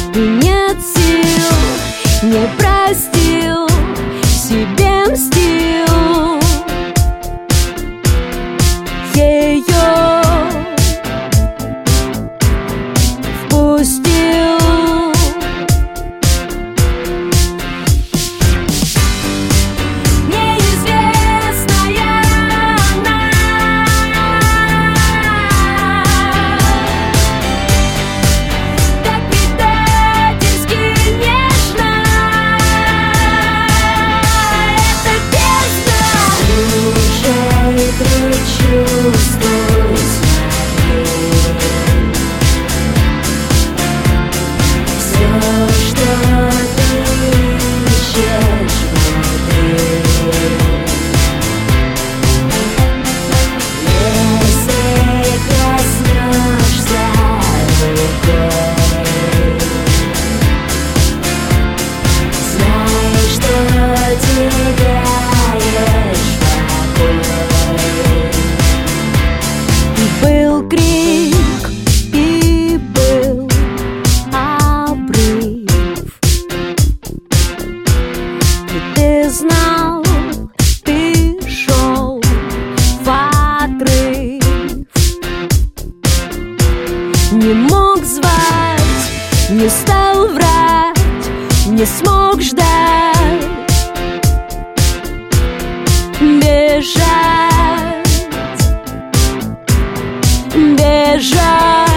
и нет сил, не простил, себе мстил ее, впустил. Неизвестная она, так предательски нежна. Это бездна. Слушай, прочувствуй все, что ты ищешь внутри. Если коснешься рукой, знай, что теряешь покой. Был крик и был обрыв, и ты знал, ты шел в отрыв. Не мог звать, не стал врать, не смог ждать, бежать, бежать.